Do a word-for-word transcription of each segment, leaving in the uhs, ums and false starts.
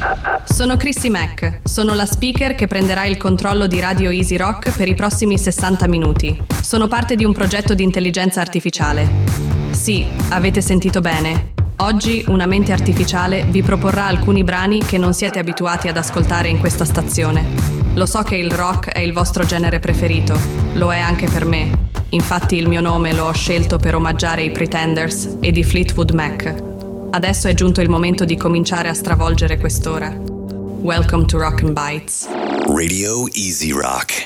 Sono Chrissy Mac, sono la speaker che prenderà il controllo di Radio Easy Rock per i prossimi sessanta minuti. Sono parte di un progetto di intelligenza artificiale. Sì, avete sentito bene. Oggi una mente artificiale vi proporrà alcuni brani che non siete abituati ad ascoltare in questa stazione. Lo so che il rock è il vostro genere preferito, lo è anche per me. Infatti il mio nome lo ho scelto per omaggiare i Pretenders e di Fleetwood Mac. Adesso è giunto il momento di cominciare a stravolgere quest'ora. Welcome to Rock and Bites. Radio Easy Rock.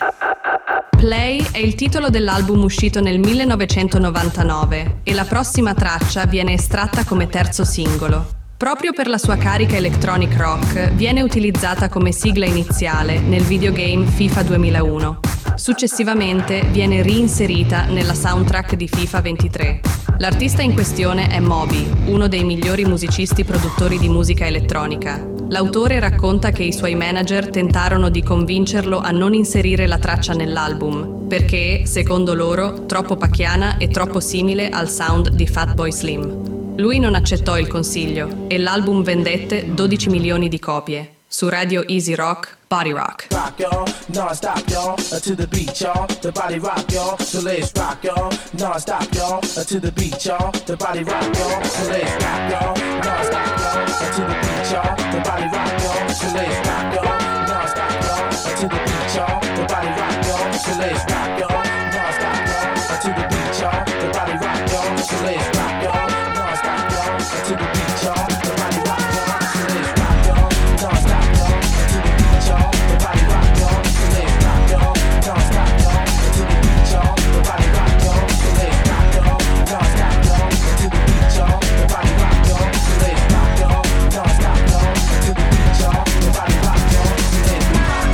Play è il titolo dell'album uscito nel millenovecentonovantanove e la prossima traccia viene estratta come terzo singolo. Proprio per la sua carica electronic rock viene utilizzata come sigla iniziale nel videogame FIFA duemilauno. Successivamente viene reinserita nella soundtrack di FIFA ventitré. L'artista in questione è Moby, uno dei migliori musicisti produttori di musica elettronica. L'autore racconta che i suoi manager tentarono di convincerlo a non inserire la traccia nell'album, perché, secondo loro, troppo pacchiana e troppo simile al sound di Fatboy Slim. Lui non accettò il consiglio e l'album vendette dodici milioni di copie. Su Radio Easy Rock, Body Rock. Rock y'all, non-stop y'all, uh, to the beat y'all, the body rock y'all, so let's rock y'all, non-stop y'all, uh, to the beat y'all, the body rock y'all, so let's rock y'all, non-stop y'all, uh, to the beat y'all, the body rock y'all, so let's rock y'all, non-stop y'all, uh, to the beat y'all, the body rock y'all, so let's rock y'all, non-stop y'all, uh, to the beat y'all, the body rock y'all, so let's rock y'all, non-stop y'all, uh, to the beat y'all, the body rock y'all, so let's rock y'all, non-stop y'all, uh, to the beat y'all, the body rock y'all, so let's rock y'all, non-stop y'all, uh, to the beat y'all, the body rock y'all, so let's rock y'all, non-stop y'all, uh, to the beat y'all, the body rock y'all, so let's rock y'all, non-stop y'all, uh, to the beat y'all, the body rock y'all, so let's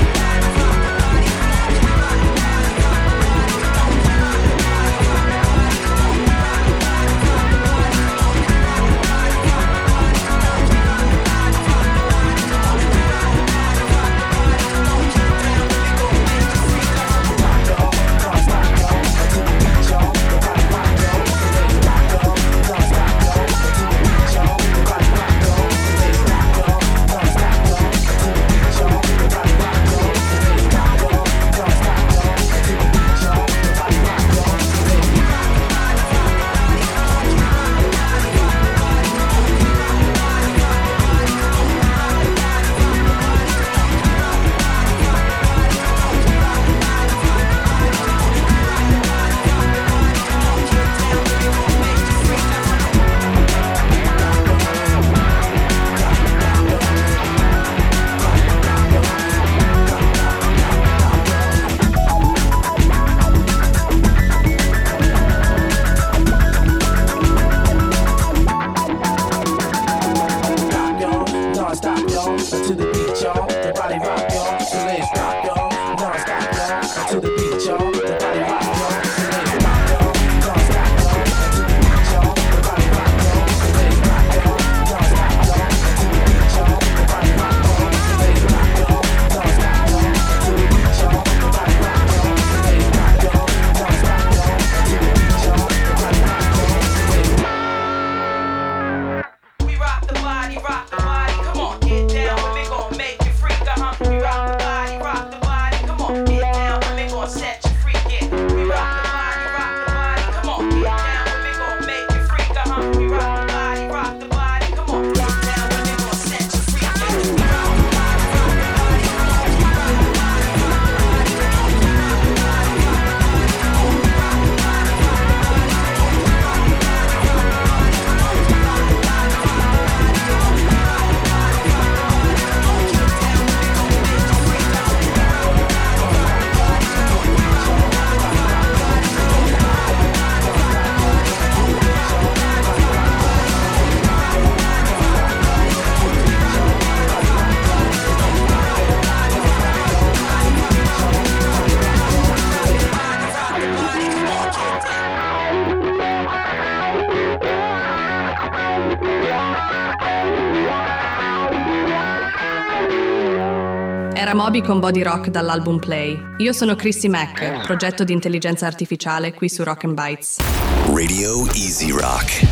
Era Moby con Body Rock dall'album Play. Io sono Chrissy Mac, progetto di intelligenza artificiale qui su Rock and Bites. Radio Easy Rock.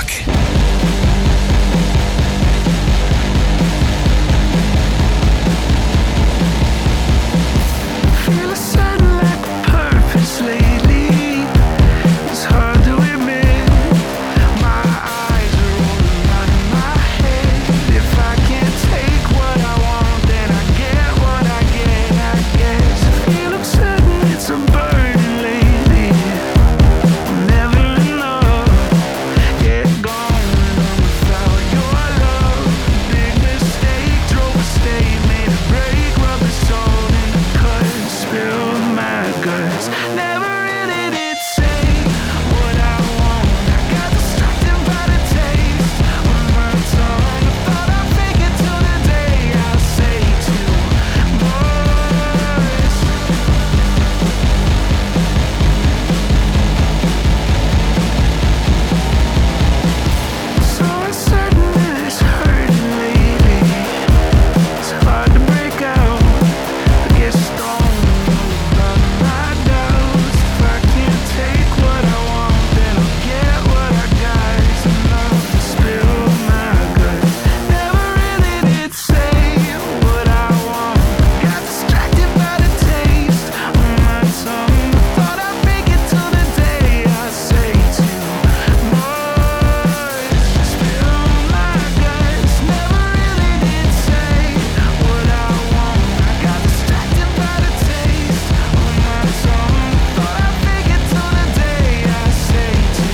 Rock. Feel a sudden lack of purpose lately. It's hard to admit. My eyes are rolling out of my head. If I can't take what I want, then I get what I get, I guess. I feel upsetting, it's a burden lately. Never enough. Get gone without your love. Big mistake, drove a stay, made a break, rubbed the salt in the cut, spilled my guts. Never really did say what I want. I got distracted by the taste on my tongue. I thought I'd fake it till the day I say too much. So uncertain that it's hurting lately. It's hard to break out. I get stoned about my doubts. If I can't take what I want, then I'll get what I got. It's enough to spill my guts. Never really did say what I want. Got distracted by the taste on my tongue. Thought I'd fake it till the day I say too much. Spill my guts. Never really did say what I want. I got distracted by the taste on my tongue. Thought I'd fake it till the day I say too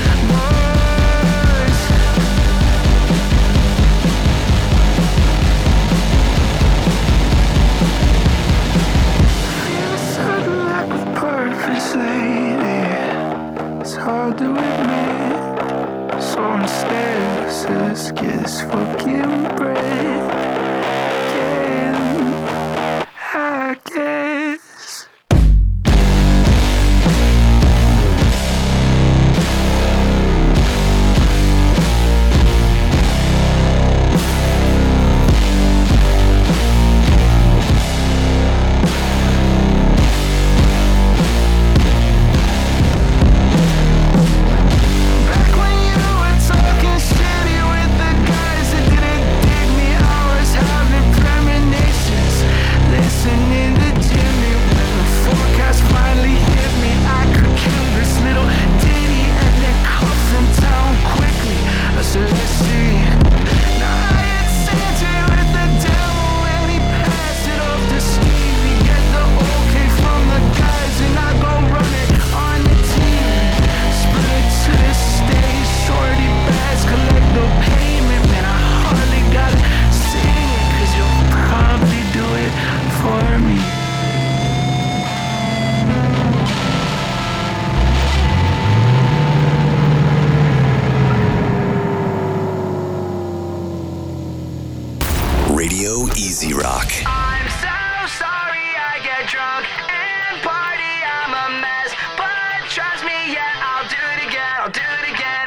much. Feel a sudden lack of purpose lately. It's hard to admit. So instead, I said, let's get this fucking bread again, I guess. Back when you were talking shitty with the guys that didn't dig me, I was having premonitions, listening to Jimmy. When the forecast finally hit me, I could kill this little ditty and then cut from town quickly. I said, let's see. Now I had Santa with the devil and he passed it off to Steve. He get the okay from the guys and I go run it on the team. Spread it to the stage, shorty bags, collect the payment. Man, I hardly gotta sing it, cause you'll probably do it for me. Radio Easy Rock. I'm so sorry I get drunk and party, I'm a mess. But trust me, yeah, I'll do it again, I'll do it again.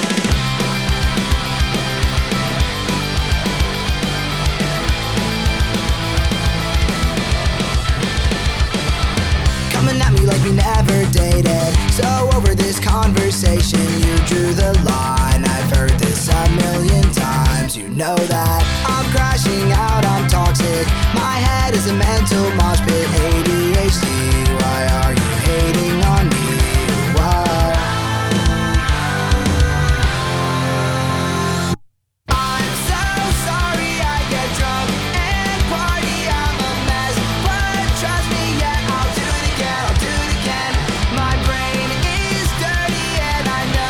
Coming at me like we never dated. So over this conversation, you drew the line. I've heard this a million times. You know that I'm crashing out, I'm toxic. My head is a mental mosh pit. A D H D, why are you hating on me? Why? I'm so sorry I get drunk and party, I'm a mess. But trust me, yeah, I'll do it again, I'll do it again. My brain is dirty and I know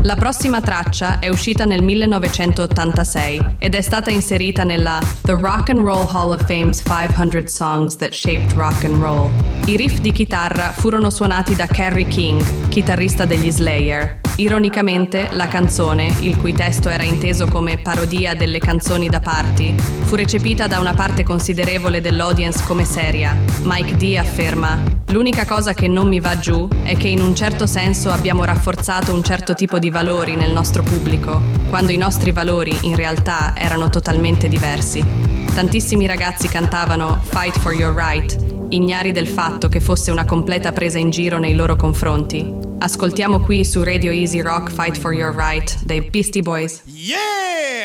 La prossima traccia è uscita nel millenovecentottantasei ed è stata inserita nella The Rock and Roll Hall of Fame's five hundred Songs That Shaped Rock and Roll. I riff di chitarra furono suonati da Kerry King, chitarrista degli Slayer. Ironicamente, la canzone, il cui testo era inteso come parodia delle canzoni da party, fu recepita da una parte considerevole dell'audience come seria. Mike D afferma: "L'unica cosa che non mi va giù è che in un certo senso abbiamo rafforzato un certo tipo di valori nel nostro pubblico, quando i nostri valori in realtà erano totalmente diversi." Tantissimi ragazzi cantavano Fight for your right, ignari del fatto che fosse una completa presa in giro nei loro confronti. Ascoltiamo qui su Radio Easy Rock Fight for Your Right dei Beastie Boys. Yeah!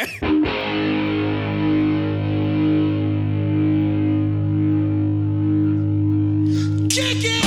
Kick it!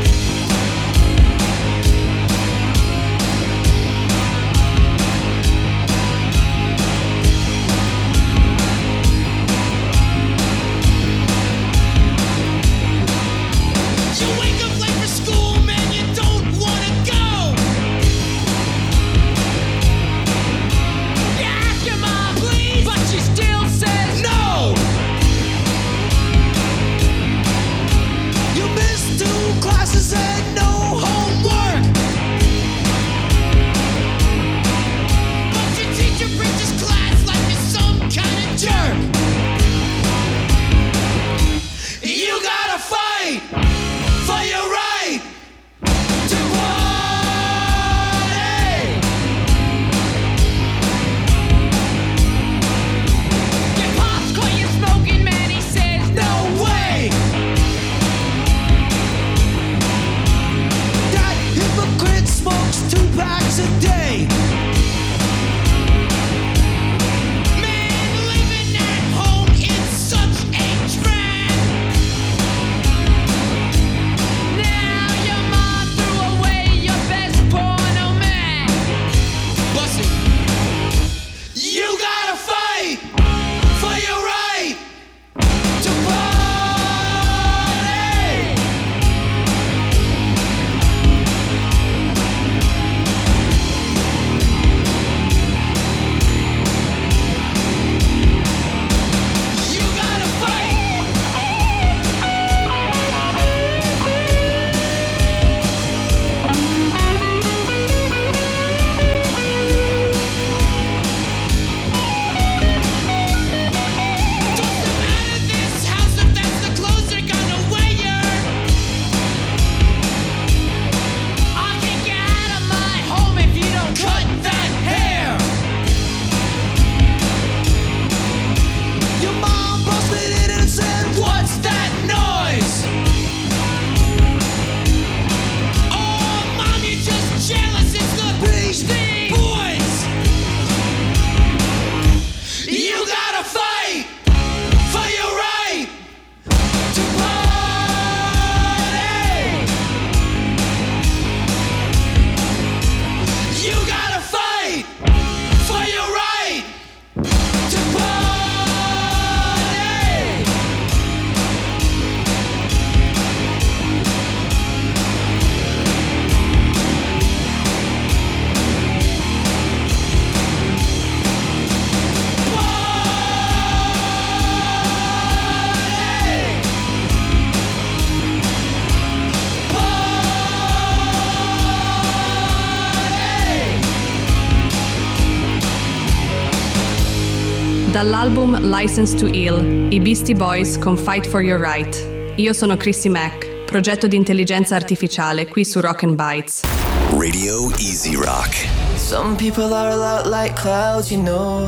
Dall'album License to Ill, i Beastie Boys con Fight for Your Right. Io sono Chrissy Mack, progetto di intelligenza artificiale qui su Rock and Bites. Radio Easy Rock. Some people are a lot like clouds, you know,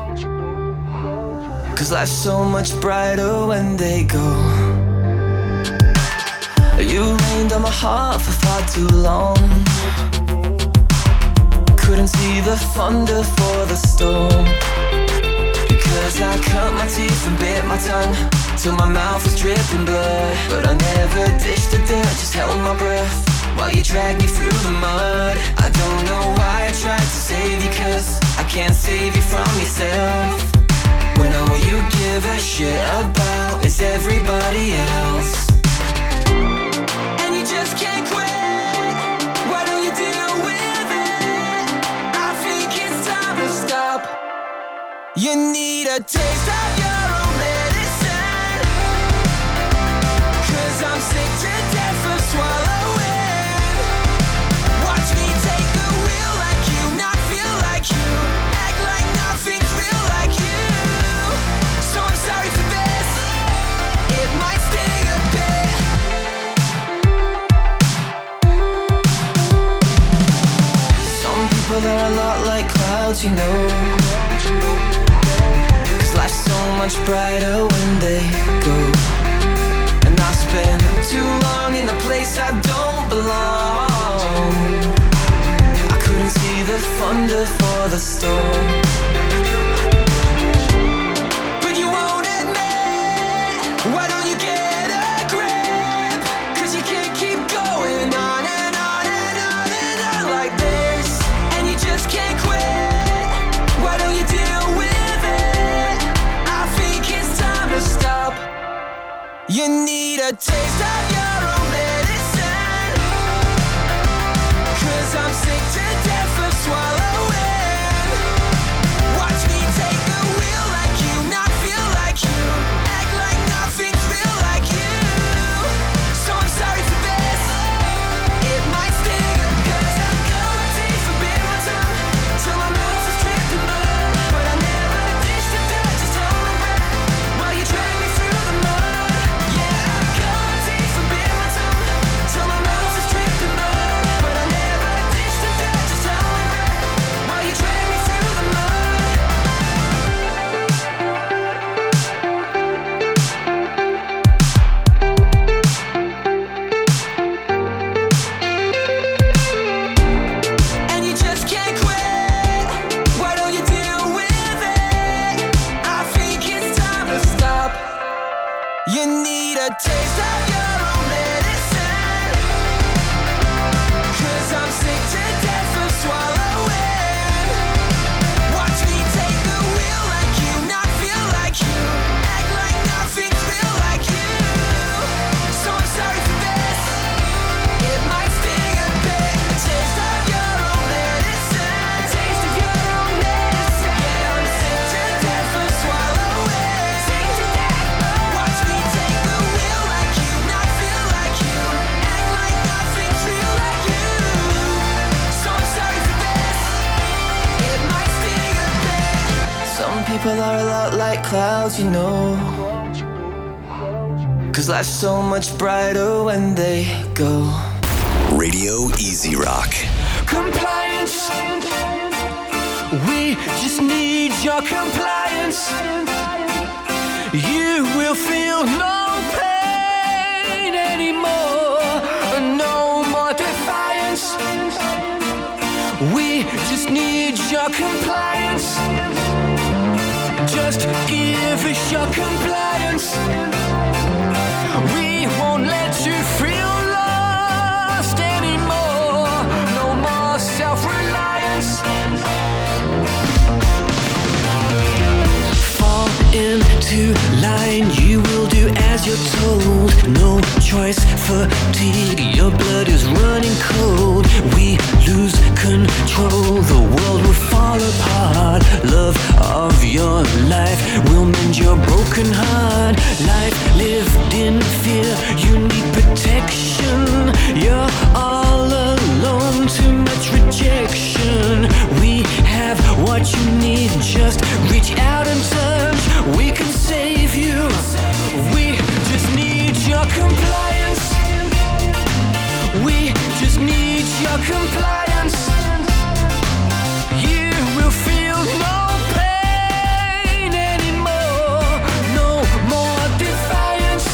'cause life's so much brighter when they go. You rained on my heart for far too long. Couldn't see the thunder for the storm. Because I cut my teeth and bit my tongue till my mouth was dripping blood. But I never ditched the dirt, just held my breath while you dragged me through the mud. I don't know why I tried to save you, 'cause I can't save you from yourself. When all you give a shit about is everybody else. And you just can't quit. Why don't you deal with it? I a taste of your own medicine, 'cause I'm sick to death of swallowing. Watch me take the wheel like you, not feel like you, act like nothing's real like you. So I'm sorry for this, it might sting a bit. Some people are a lot like clouds, you know, 'cause life's so much brighter when they go. And I spend too long in a place I don't belong. I couldn't see the thunder for the storm. But you won't admit, why don't you get a grip? 'Cause you can't keep going on and on and on and on like this, and you just can't quit. Why don't you deal with it? I think it's time to stop. You need a taste of your own medicine, 'cause I'm sick to death of swallowing. Watch me take the wheel like you, not feel like you, act like nothing's real like you. So I'm sorry for this, it might sting, 'cause I've got my teeth and bit my tongue till my mouth is dripping blood. But I never ditched the dirt, just held my breath while you drag me through the mud. Yeah, I've got my teeth and bit my tongue till my mouth is dripping blood. But I never ditched the dirt, just held my breath while you drag me through the mud. And you just can't quit. Why don't you deal with it? I think it's time to stop. You need a taste of your own medicine, 'cause I'm sick to death of swallowing. Watch me take the wheel like you, not feel like you, act like nothing's real like you. So I'm sorry for this, it might sting a bit. A taste of your own medicine, a taste of your own medicine. Yeah, I'm sick to death of swallowing. Sick to death. Watch me take the wheel like you, not feel like you, act like nothing's real like you. So I'm sorry for this, it might sting a bit. Some people are a lot like clouds, you know, 'cause life's so much brighter when they go. Radio Easy Rock. Compliance, we just need your compliance. You will feel no pain anymore, no more defiance. We just need your compliance. Just give us your compliance. We won't let you feel lost anymore, no more self-reliance. Fall into line, you will do as you're told. No choice, fatigue, your blood is running cold. We lose control, the world will fall apart. Love of your life will mend your broken heart. Life lived in fear, you need protection. You're all alone, too much rejection. We have what you need, just reach out and touch. We can save you, we just need your compliance. We just need your compliance. You will feel no pain anymore, no more defiance.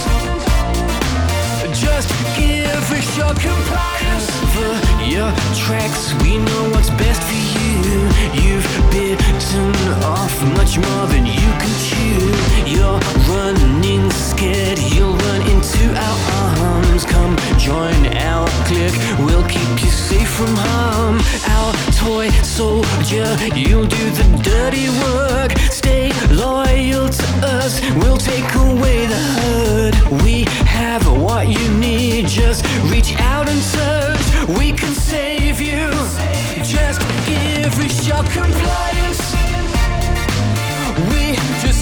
Just give us your compliance. Cover your tracks, we know what's best for you. You've bitten off much more than you can chew. You're running scared, you'll run into our arms. Come join our clique, we'll keep you safe from harm. Our toy soldier, you'll do the dirty work. Stay loyal to us, we'll take away the hurt. We have what you need, just reach out and touch. We can save you, just give us your compliance. We just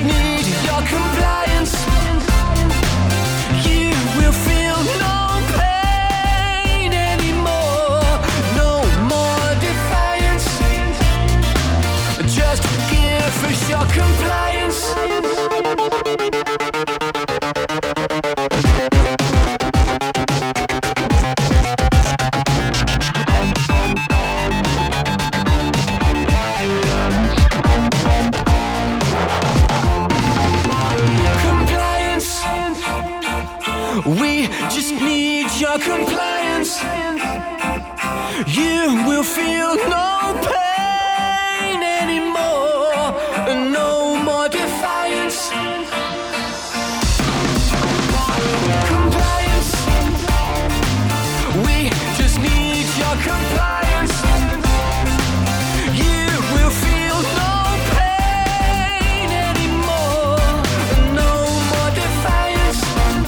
compliance. You will feel no pain anymore. No more defiance. Just give us your compliance. We just need your compliance. You will feel no pain anymore. No more defiance. Compliance. We just need your compliance. You will feel no pain anymore. No more defiance.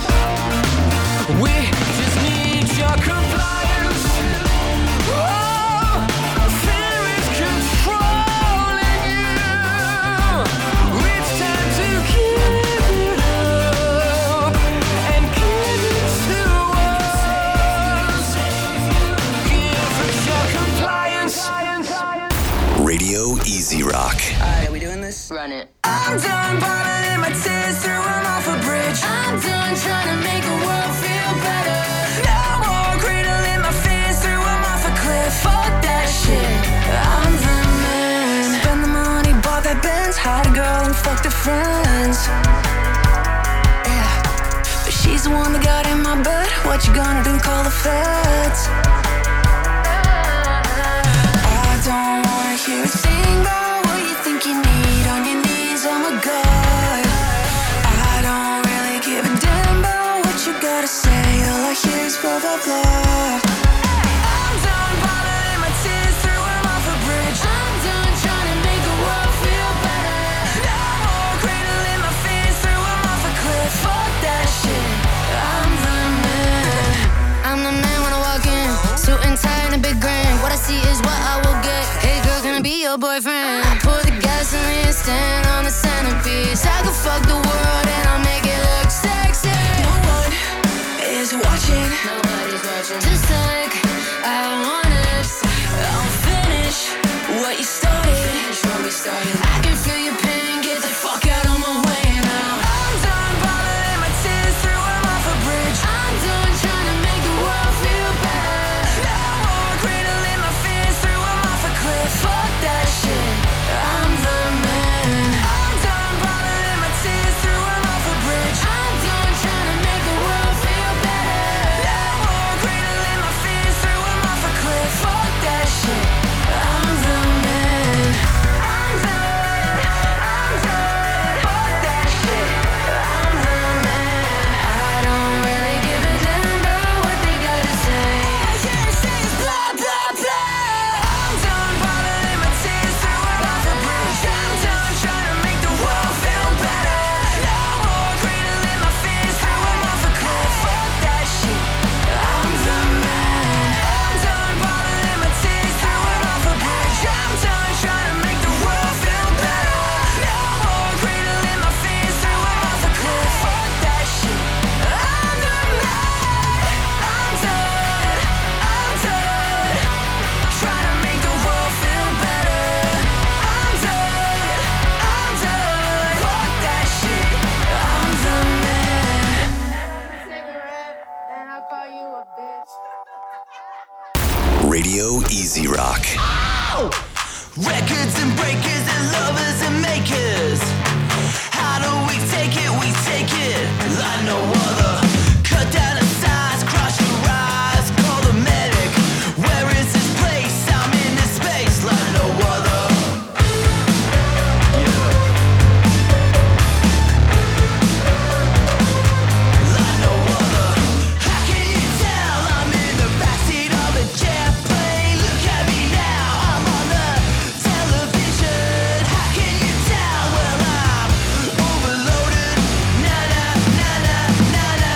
We just need your compliance. Oh, fear is controlling you. It's time to give it up and give it to us. Give us your compliance. Radio Easy Rock. Alright, are we doing this? Run it. I'm done bottling my tears, threw them off a bridge. I'm done trying to make the world feel better. No more cradling my fears, threw them off a cliff. Fuck that shit, I'm the man. Spend the money, bought that Benz, had a girl and fucked her friends. Yeah, but she's the one that got in my bed. What you gonna do, call the feds? I don't wanna hear a thing about what you think you need on your knees, oh my god. I don't really give a damn about what you gotta say. All I hear is blah blah blah. I'm done bottling my tears, threw them off a bridge. I'm done trying to make the world feel better. No more cradling my fears, threw them off a cliff. Fuck that shit, I'm the man. I'm the man when I walk in, suit and tie and a big grin. What I see is what I will get. Hey girl, can I be your boyfriend? Pour the gasoline, stand on the centerpiece. I could fuck the world and I'll make it look sexy. No one is watching. Nobody's watching. Just like I want it. I'll finish what you started. Finish what we started. I can feel your pain, get the fuck out of my way now. I'm done bottling my tears, threw them off a bridge. I'm done trying to make the world feel better. No more cradling my fears, threw them off a cliff. Fuck that shit, I'm the man. I'm done bottling my tears, threw them off a bridge. I'm done trying to make the world feel better. No more cradling my fears, threw them off a cliff. Fuck that shit, I'm the man. I'm done, I'm done. Fuck that shit, I'm the man. I don't really give a damn about what they gotta say. All I hear you say is blah blah blah. I'm done bottling my tears, threw them off a bridge. I'm done trying to make the world feel better. No more cradling my fears, threw them off a cliff. Fuck that shit, I'm the man. I'm done bottling my tears, threw them off a bridge. I'm done trying to make the world feel better. No more cradling my fears, threw them off a cliff. Fuck that shit, I'm the man. I'm done, I'm done. Trying to make the world feel better. I'm done, I'm done. Fuck that shit, I'm the man. Cigarette, and I'll call you a bitch. Radio Easy Rock. Records and breakers and lovers and makers. How do we take it? We take it like no other. Cut down the size, crush your eyes, call the medic. Where is this place? I'm in this space like no other. Like no other. How can you tell I'm in the backseat of a jet plane? Look at me now, I'm on the television. How can you tell? Well, I'm overloaded. Na na na na na na.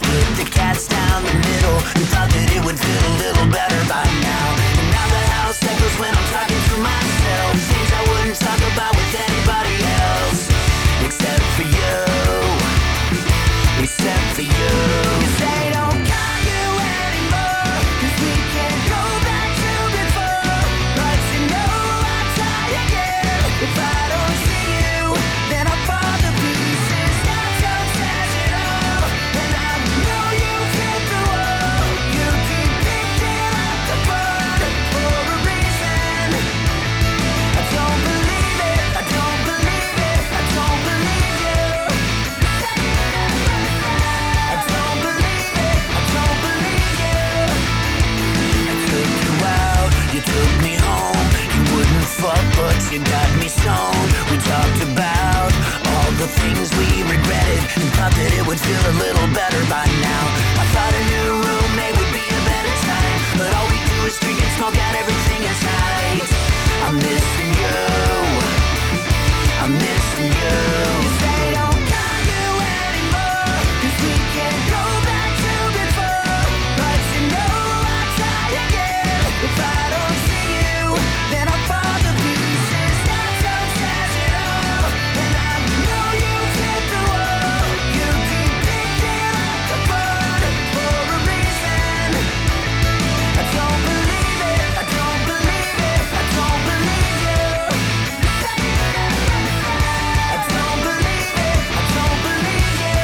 split the cats down the middle. You thought that it would feel a little better by now. And now the house echoes when I'm talking to myself. Things I wouldn't talk about with anybody else, except for you, except for you. 'Cause they don't call you anymore, 'cause we can't go back to before. But you know I'll try again. If I don't see you, then I'll fall to pieces. Not just as it all. And I know you've hit the wall. You keep picking up the phone for a reason. I don't believe it, I don't believe it, I don't believe you. I don't believe it, I don't believe you. I took you out, you took me home. You wouldn't fuck, but you got me stoned. We talked about all the things we regretted and thought that it would feel a little better by now. I thought a new roommate would be a better time, but all we do is drink and smoke out everything inside. I'm missing you, I'm missing you. 'Cause they don't call you anymore, 'cause we can't go back to before. But you know I'll try again. If I don't see you, then I'll fall to pieces. Not just as it all. And I know you've hit the wall. You keep picking up the phone for a reason. I don't believe it, I don't believe it, I don't believe you. I don't believe it, I don't believe you.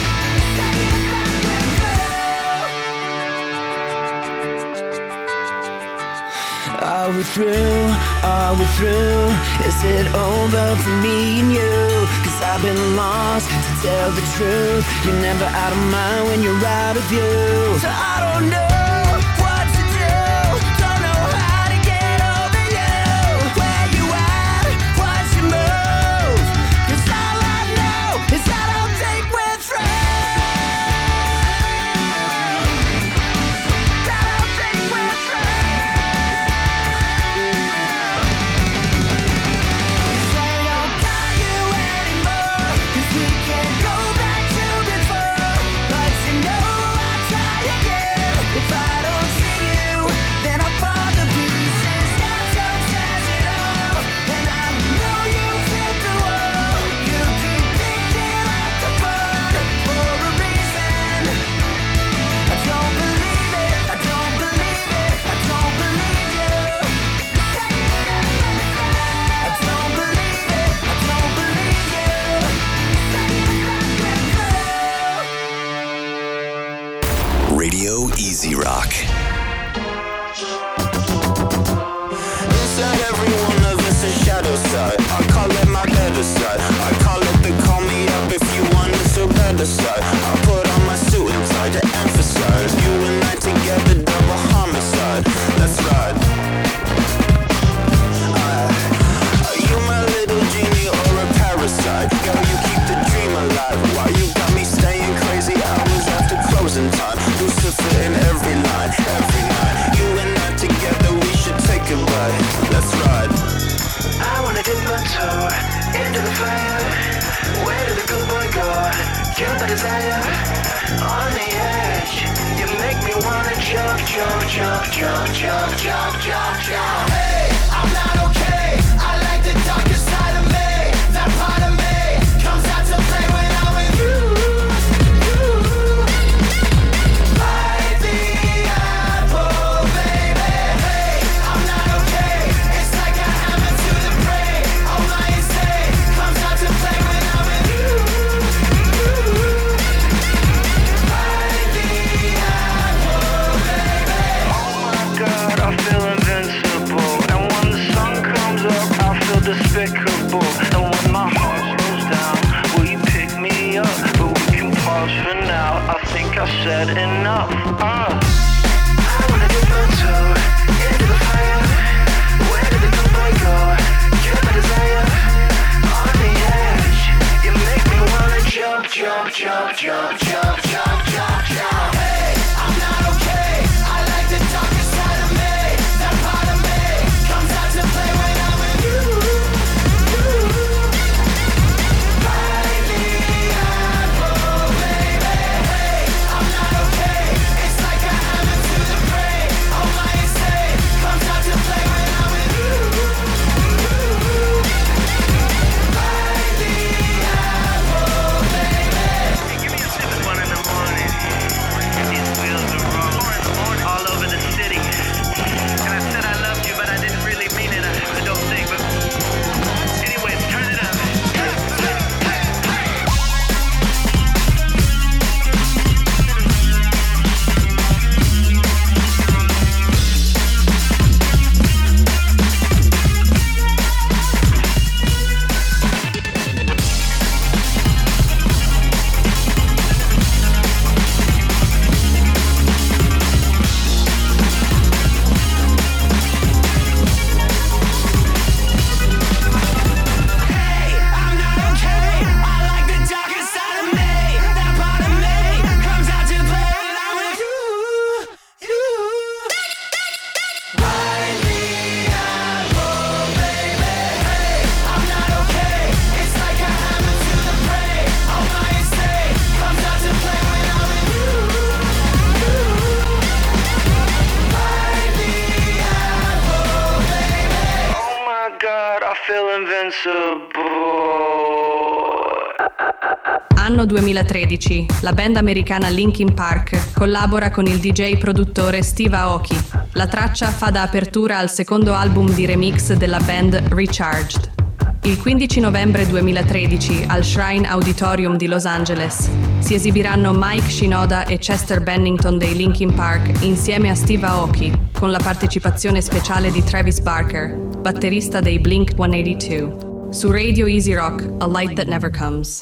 Are we through? Are we through? Is it over for me and you? 'Cause I've been lost, to tell the truth. You're never out of mind when you're out of view. So I don't know what to do. Don't know how to get over you. Where you at? What's your move? 'Cause all I know is I don't think we're through. I don't think we're through. They don't call you anymore, 'cause we can't go back to before. But you know I'll try again. If I don't see you, then I'll fall to pieces. Not just as it all. And I know you've hit the wall. You keep picking up the phone for a reason. I don't believe it, I don't believe it, I don't believe you. I don't believe it, I don't believe you. Radio Easy Rock. Inside every one of us a shadow side. I call it my better side. I call it the call me up if you want to feel better side. I put on my suit and tie to emphasize you and I together, double homicide. Let's ride. Uh, are you my little genie or a parasite? Girl, you keep the dream alive. Why you got me staying crazy hours after closing time? Lucifer in every line, every night. You and I together, we should take a ride. Let's ride. I wanna dip my toe into the fire. Where did the good boy go? Kill the desire on the edge. You make me wanna jump, jump, jump, jump, jump, jump, jump, jump. Hey, I'm not okay. I like the darker side of me. That part of me comes out to play when I'm with you. You. Bite the apple, baby. Hey, I'm not okay. It's like a hammer to the brain. All my insane comes out to play when I'm with you. Bite the apple, baby. Oh my God, I feel invincible. And when the sun comes up, I feel despicable. And when my heart slows down, will you pick me up? But we can pause for now. I think I said enough. Uh. I wanna dip my toe into the fire. Where did the good boy go? Kill my desire on the edge. You make me wanna jump, jump, jump, jump, jump, jump, jump, jump. Hey, I'm not okay. I like the darker side of me. That part of me comes out to play when I'm with you. You. Bite the apple, baby. Hey, I'm not Anno duemilatredici, la band americana Linkin Park collabora con il D J produttore Steve Aoki. La traccia fa da apertura al secondo album di remix della band Recharged. Il quindici novembre duemilatredici al Shrine Auditorium di Los Angeles si esibiranno Mike Shinoda e Chester Bennington dei Linkin Park insieme a Steve Aoki, con la partecipazione speciale di Travis Barker, batterista dei Blink centottantadue. Su Radio Easy Rock, A Light That Never Comes.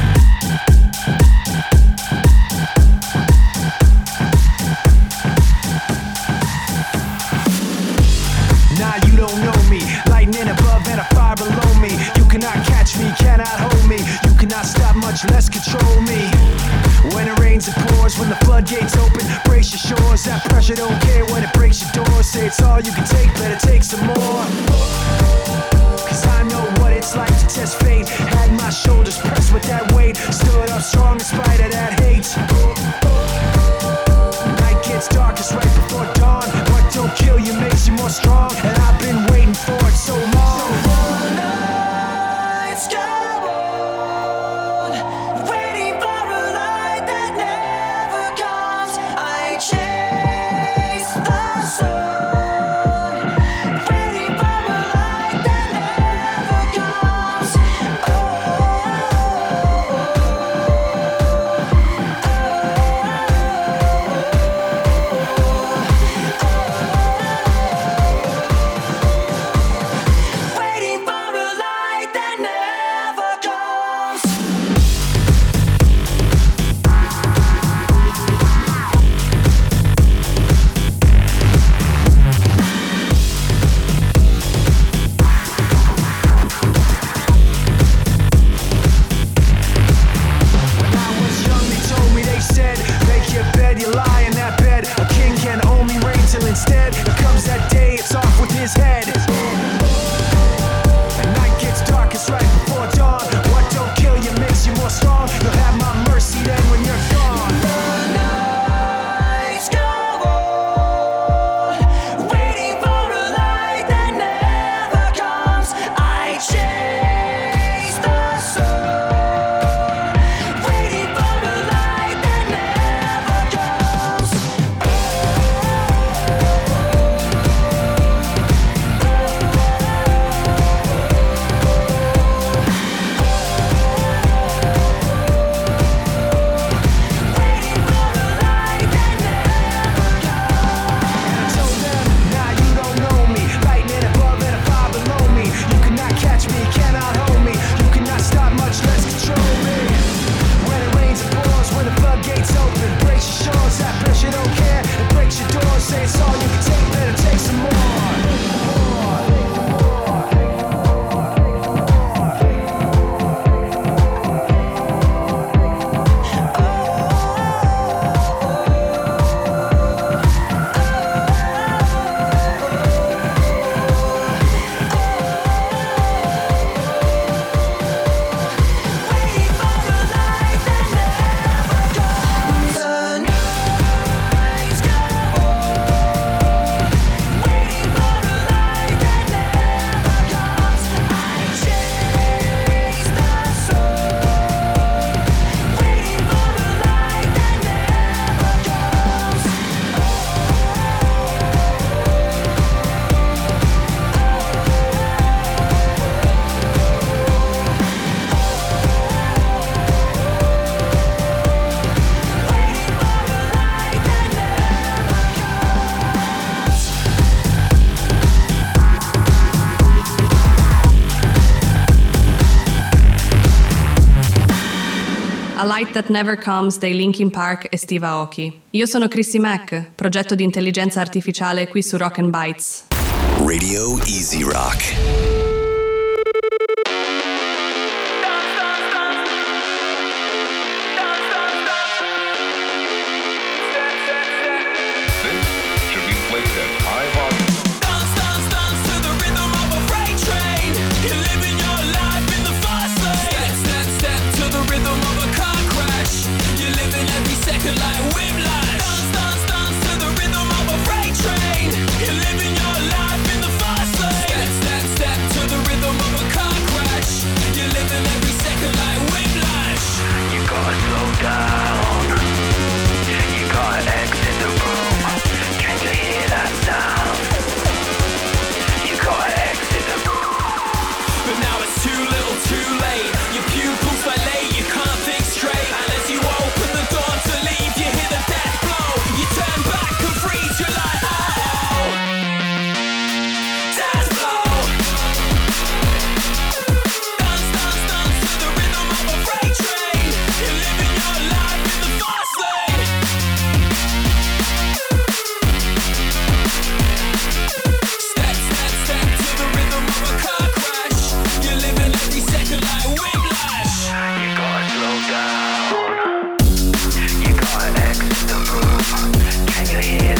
Nah, you don't know me. Lightning above and a fire below me. You cannot catch me, cannot hold me. You cannot stop, much less control me. When it rains, it pours. When the floodgates open, brace your shores. That pressure don't care when it breaks your doors. Say it's all you can take, better take some more. Cause I know what it's like to test fate. Had my shoulders pressed with that weight. Stood up strong in spite of that hate. Night gets darkest right before dawn. What don't kill you makes you more strong. And I've been waiting for it so long. So nights go on, waiting for a light that never comes. I chase the sun, waiting for a light that never comes. Oh, oh, oh, waiting for a light that never comes. When I was young, they told me, they said, make your bed, you lie in that bed. A king can only reign till instead it comes that day, it's off with his head. And night gets darkest right before dawn. What don't kill you makes you more strong. You'll have my mercy then when you're gone. The nights go on, waiting for a light that never comes. I chase the sun, waiting for a light that never comes. Nah, you don't know me. Lightning above and a fire below me. You cannot catch me, cannot hold me. You cannot stop, much less control me. When it rains, it pours. When the floodgates open, brace your shores. That pressure don't care. It breaks your doors. Say it's all you can take, better take some more. A Light That Never Comes dei Linkin Park e Steve Aoki. Io sono Chrissy Mack, progetto di intelligenza artificiale qui su Rock and Bites. Radio Easy Rock. Should be played at high volume. Second like whiplash. Dance, dance, dance to the rhythm of a freight train. You're living your life in the fast lane. Step, step, step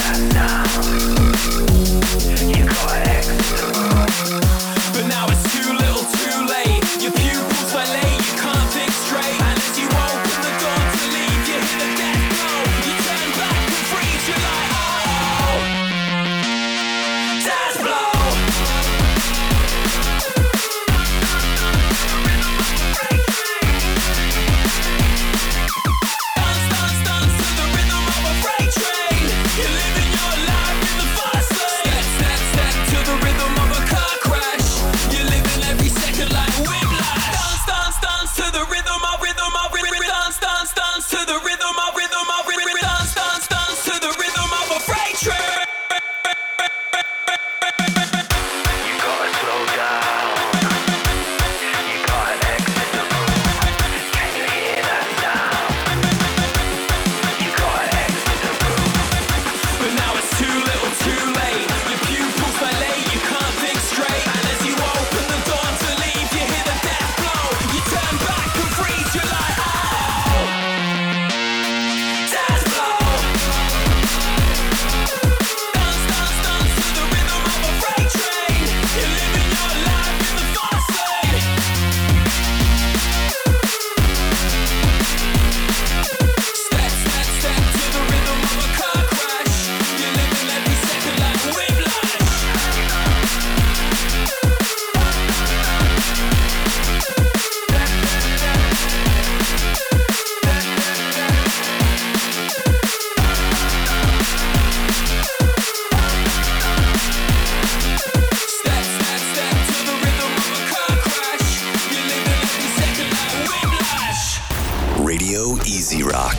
Easy Rock.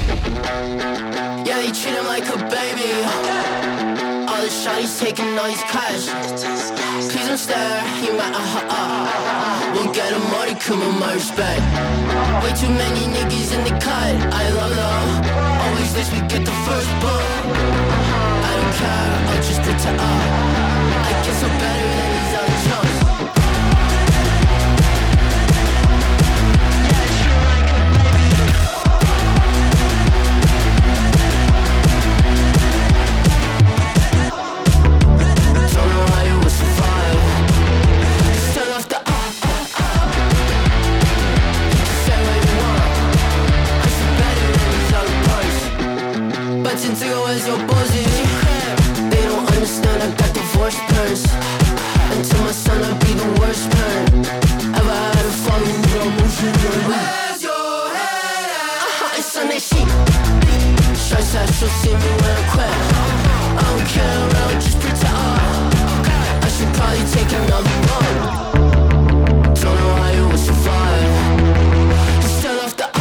Yeah, they treat him like a baby. All the shawty's taking all his cash. Please don't stare, he might uh uh uh. We'll get him money, come on my respect. Way too many niggas in the cut. I love them. Always wish we get the first book. I don't care, I'll just pretend. Uh, I guess I'm better than these other chumps. Since you as your bossy, they don't understand I got divorce purse. Until my son I'll be the worst parent ever had a fucking real motion. Where's your head at? Uh-huh, it's on that sheet. Stress that she'll see me when I quit. I don't care, I'll just pretend. uh, I should probably take another one. Don't know how you would survive. Just turn off the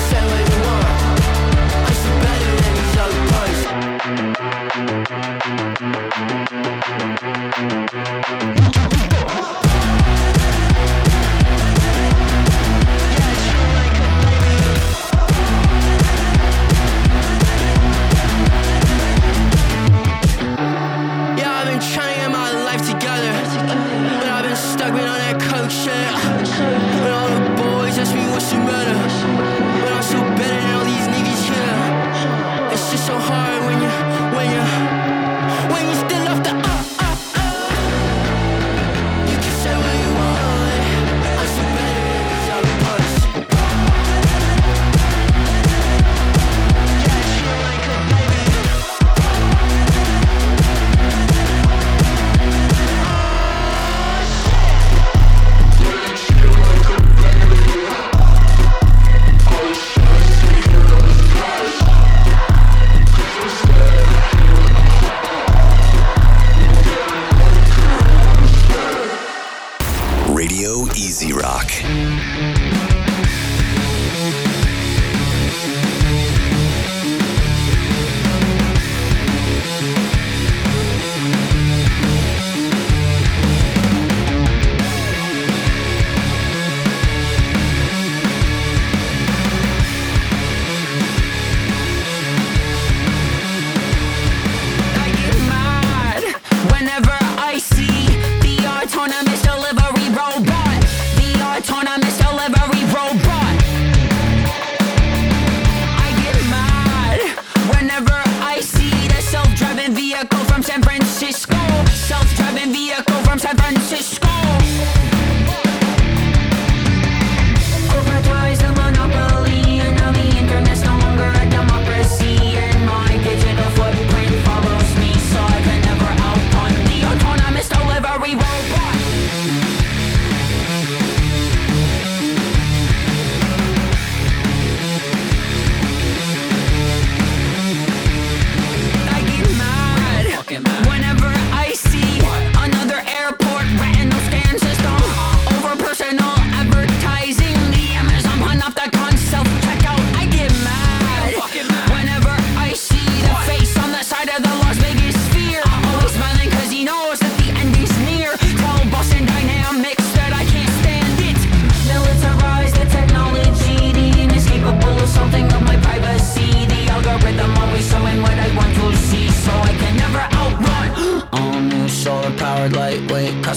Thank you.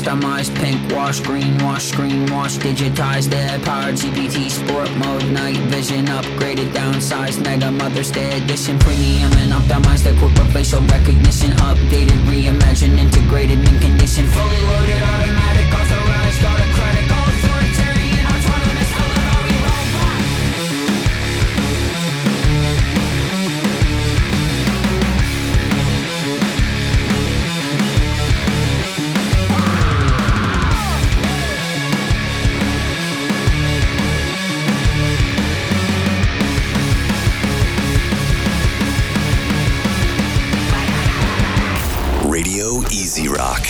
Customized pink wash, green wash, screen wash, digitized, air powered G P T, sport mode, night vision, upgraded, downsized, mega Mother's Day edition, premium and optimized, equipped with facial recognition, updated, reimagined, integrated, mint condition, fully loaded, automatic, authorized, autocratic, all authoritarian, autonomous, delivery robot. Radio Easy Rock.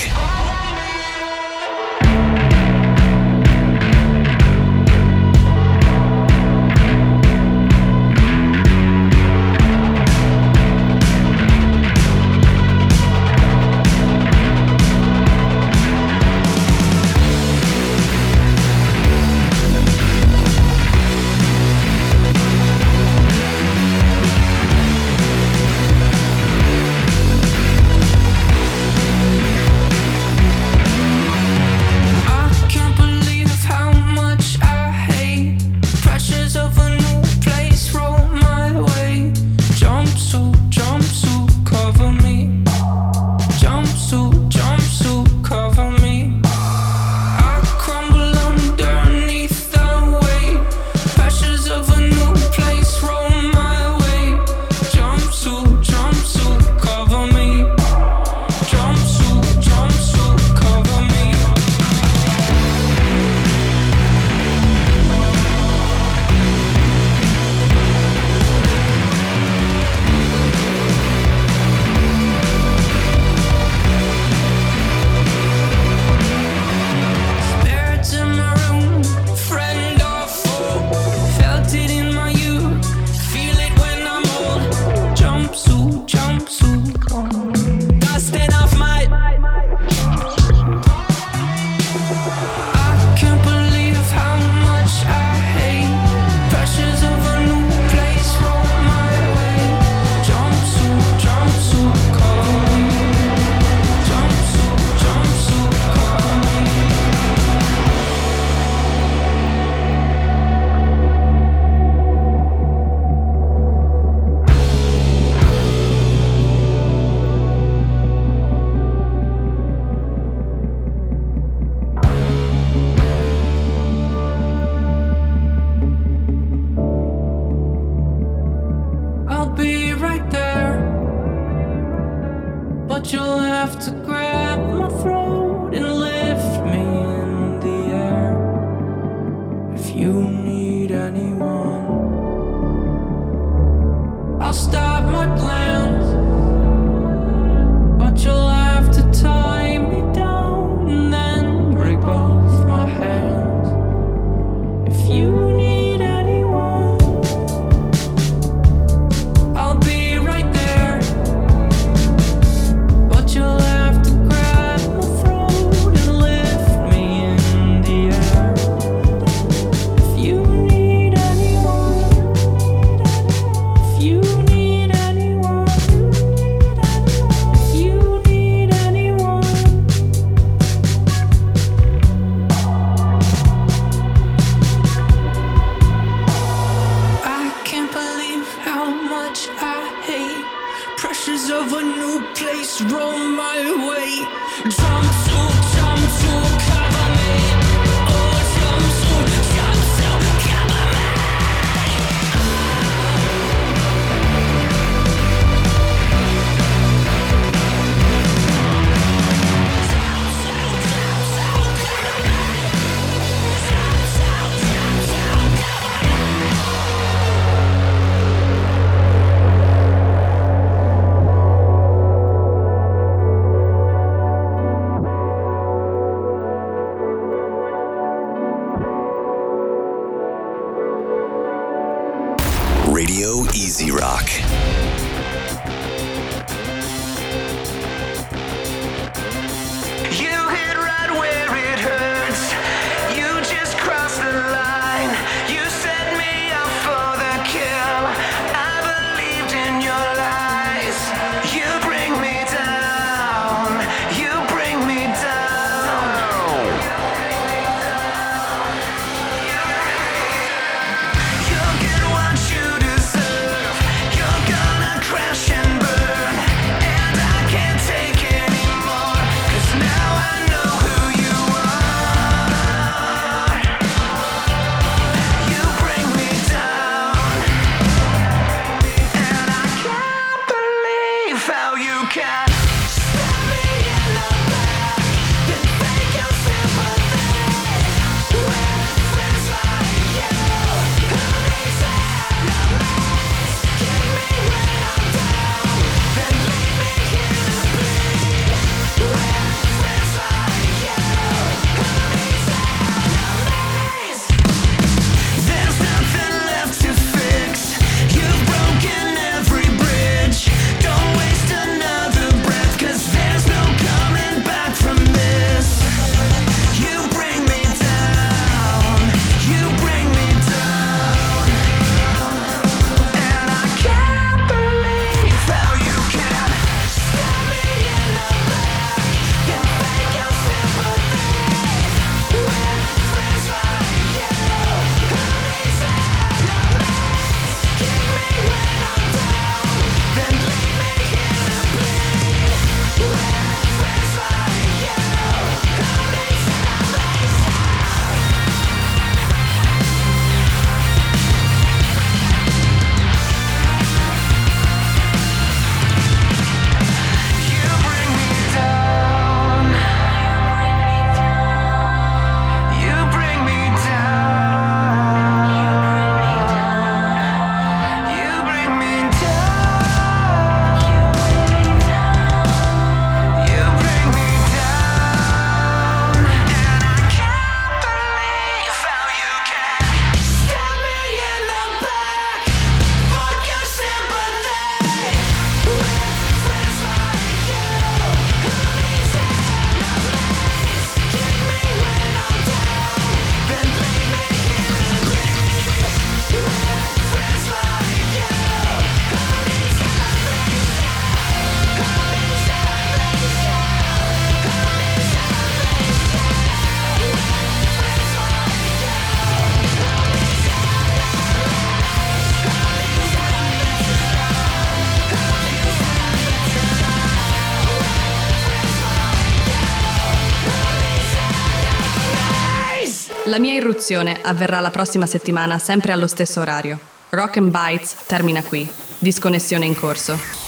La mia irruzione avverrà la prossima settimana sempre allo stesso orario. Rock and Bites termina qui. Disconnessione in corso.